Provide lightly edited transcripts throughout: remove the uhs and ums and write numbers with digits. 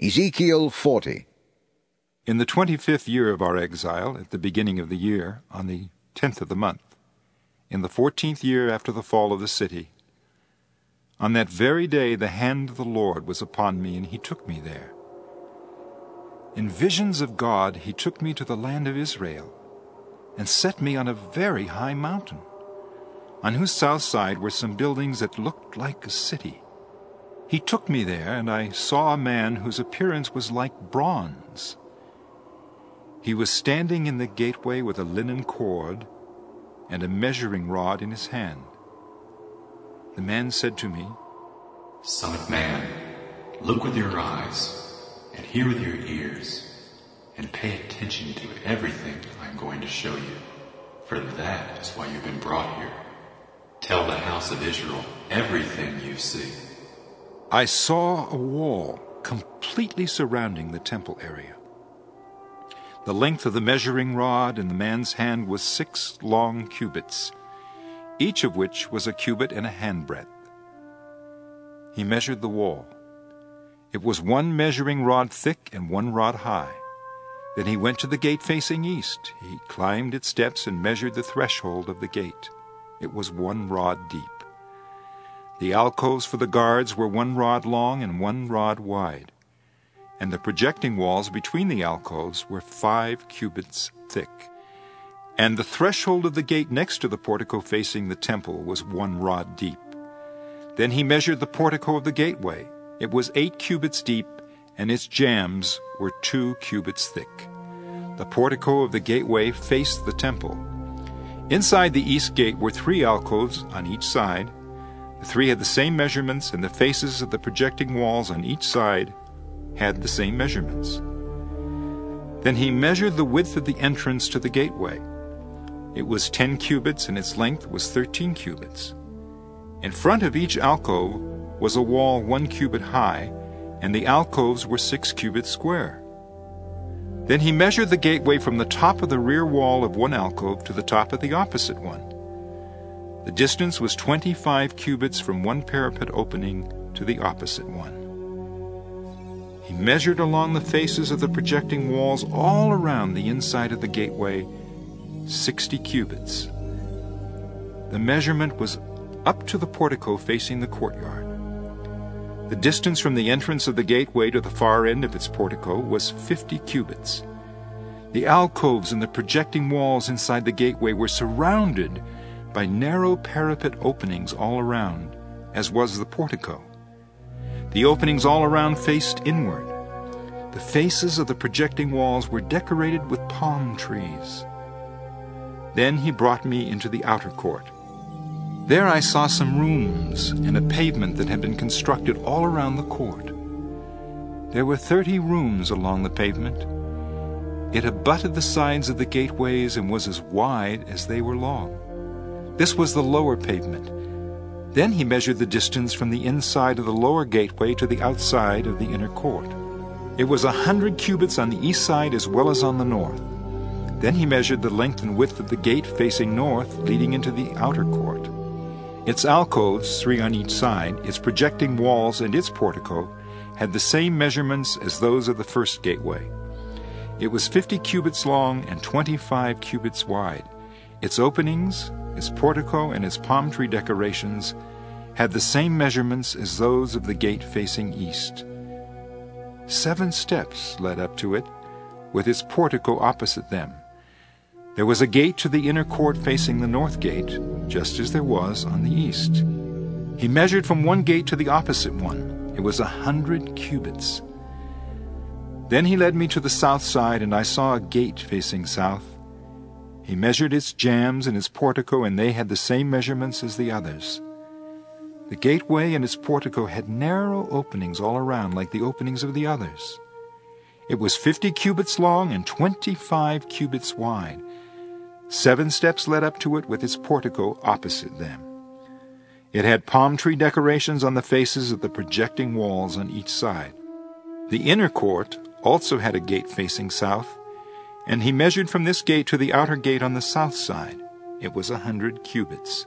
Ezekiel 40. In the 25th year of our exile, at the beginning of the year, on the 10th of the month, in the 14th year after the fall of the city, on that very day the hand of the Lord was upon me, and he took me there. In visions of God he took me to the land of Israel, and set me on a very high mountain, on whose south side were some buildings that looked like a city. He took me there, and I saw a man whose appearance was like bronze. He was standing in the gateway with a linen cord and a measuring rod in his hand. The man said to me, "Son of man, look with your eyes and hear with your ears, and pay attention to everything I am going to show you, for that is why you've been brought here. Tell the house of Israel everything you see." I saw a wall completely surrounding the temple area. The length of the measuring rod in the man's hand was 6 long cubits, each of which was a cubit and a handbreadth. He measured the wall. It was 1 measuring rod thick and 1 rod high. Then he went to the gate facing east. He climbed its steps and measured the threshold of the gate. It was 1 rod deep. The alcoves for the guards were 1 rod long and 1 rod wide, and the projecting walls between the alcoves were 5 cubits thick. And the threshold of the gate next to the portico facing the temple was 1 rod deep. Then he measured the portico of the gateway. It was 8 cubits deep, and its jambs were 2 cubits thick. The portico of the gateway faced the temple. Inside the east gate were 3 alcoves on each side. The 3 had the same measurements, and the faces of the projecting walls on each side had the same measurements. Then he measured the width of the entrance to the gateway. It was 10 cubits, and its length was 13 cubits. In front of each alcove was a wall 1 cubit high, and the alcoves were 6 cubits square. Then he measured the gateway from the top of the rear wall of one alcove to the top of the opposite one. The distance was 25 cubits from one parapet opening to the opposite one. He measured along the faces of the projecting walls all around the inside of the gateway 60 cubits. The measurement was up to the portico facing the courtyard. The distance from the entrance of the gateway to the far end of its portico was 50 cubits. The alcoves and the projecting walls inside the gateway were surrounded by narrow parapet openings all around, as was the portico. The openings all around faced inward. The faces of the projecting walls were decorated with palm trees. Then he brought me into the outer court. There I saw some rooms and a pavement that had been constructed all around the court. There were 30 rooms along the pavement. It abutted the sides of the gateways and was as wide as they were long. This was the lower pavement. Then he measured the distance from the inside of the lower gateway to the outside of the inner court. It was 100 cubits on the east side as well as on the north. Then he measured the length and width of the gate facing north, leading into the outer court. Its alcoves, 3 on each side, its projecting walls, and its portico had the same measurements as those of the first gateway. It was 50 cubits long and 25 cubits wide. Its openings, its portico, and its palm tree decorations had the same measurements as those of the gate facing east. 7 steps led up to it, with its portico opposite them. There was a gate to the inner court facing the north gate, just as there was on the east. He measured from one gate to the opposite one. It was 100 cubits. Then he led me to the south side, and I saw a gate facing south. He measured its jambs and its portico, and they had the same measurements as the others. The gateway and its portico had narrow openings all around, like the openings of the others. It was 50 cubits long and 25 cubits wide. 7 steps led up to it, with its portico opposite them. It had palm tree decorations on the faces of the projecting walls on each side. The inner court also had a gate facing south, and he measured from this gate to the outer gate on the south side. It was 100 cubits.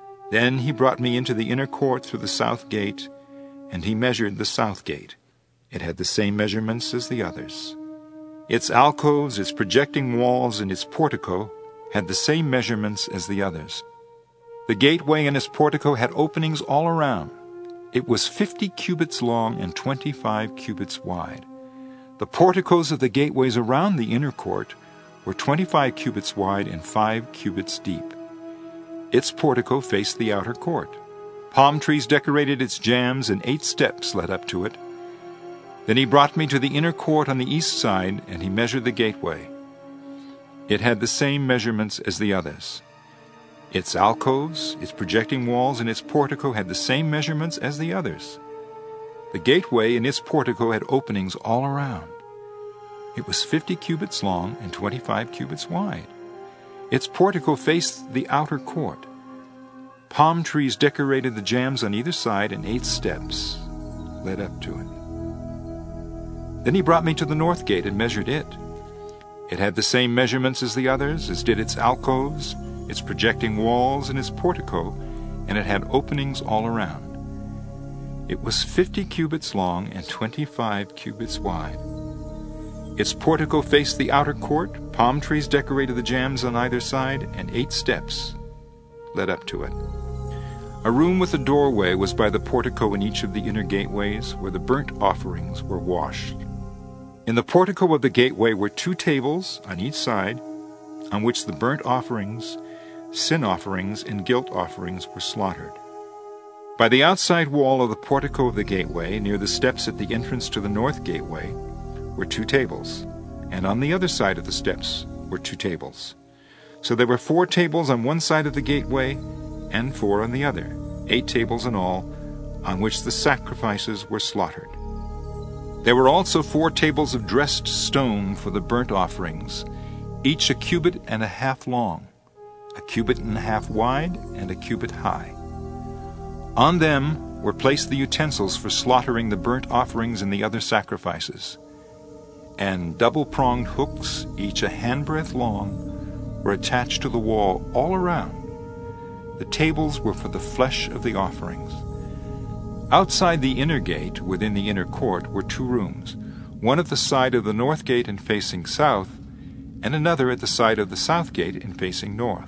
Then he brought me into the inner court through the south gate, and he measured the south gate. It had the same measurements as the others. Its alcoves, its projecting walls, and its portico had the same measurements as the others. The gateway and its portico had openings all around. It was 50 cubits long and 25 cubits wide. The porticos of the gateways around the inner court were 25 cubits wide and 5 cubits deep. Its portico faced the outer court. Palm trees decorated its jambs, and 8 steps led up to it. Then he brought me to the inner court on the east side, and he measured the gateway. It had the same measurements as the others. Its alcoves, its projecting walls, and its portico had the same measurements as the others. The gateway and its portico had openings all around. It was 50 cubits long and 25 cubits wide. Its portico faced the outer court. Palm trees decorated the jambs on either side, and 8 steps led up to it. Then he brought me to the north gate and measured it. It had the same measurements as the others, as did its alcoves, its projecting walls, and its portico, and it had openings all around. It was 50 cubits long and 25 cubits wide. Its portico faced the outer court, palm trees decorated the jambs on either side, and 8 steps led up to it. A room with a doorway was by the portico in each of the inner gateways, where the burnt offerings were washed. In the portico of the gateway were 2 tables on each side, on which the burnt offerings, sin offerings, and guilt offerings were slaughtered. By the outside wall of the portico of the gateway, near the steps at the entrance to the north gateway, were 2 tables, and on the other side of the steps were 2 tables. So there were 4 tables on one side of the gateway, and 4 on the other, 8 tables in all, on which the sacrifices were slaughtered. There were also 4 tables of dressed stone for the burnt offerings, each a cubit and a half long, a cubit and a half wide, and a cubit high. On them were placed the utensils for slaughtering the burnt offerings and the other sacrifices, and double-pronged hooks, each a handbreadth long, were attached to the wall all around. The tables were for the flesh of the offerings. Outside the inner gate, within the inner court, were 2 rooms, one at the side of the north gate and facing south, and another at the side of the south gate and facing north.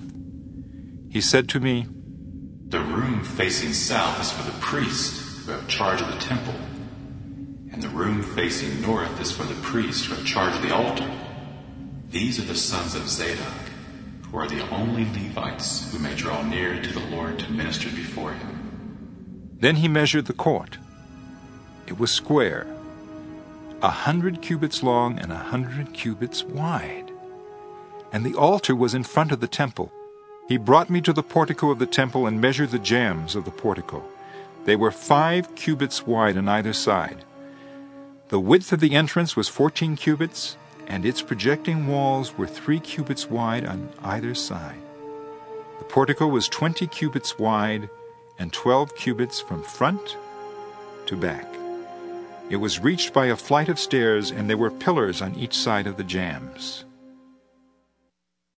He said to me, "The room facing south is for the priests who have charge of the temple, and the room facing north is for the priests who have charge of the altar. These are the sons of Zadok, who are the only Levites who may draw near to the Lord to minister before him." Then he measured the court. It was square, 100 cubits long and 100 cubits wide. And the altar was in front of the temple. He brought me to the portico of the temple and measured the jambs of the portico. They were 5 cubits wide on either side. The width of the entrance was 14 cubits, and its projecting walls were 3 cubits wide on either side. The portico was 20 cubits wide and 12 cubits from front to back. It was reached by a flight of stairs, and there were pillars on each side of the jambs.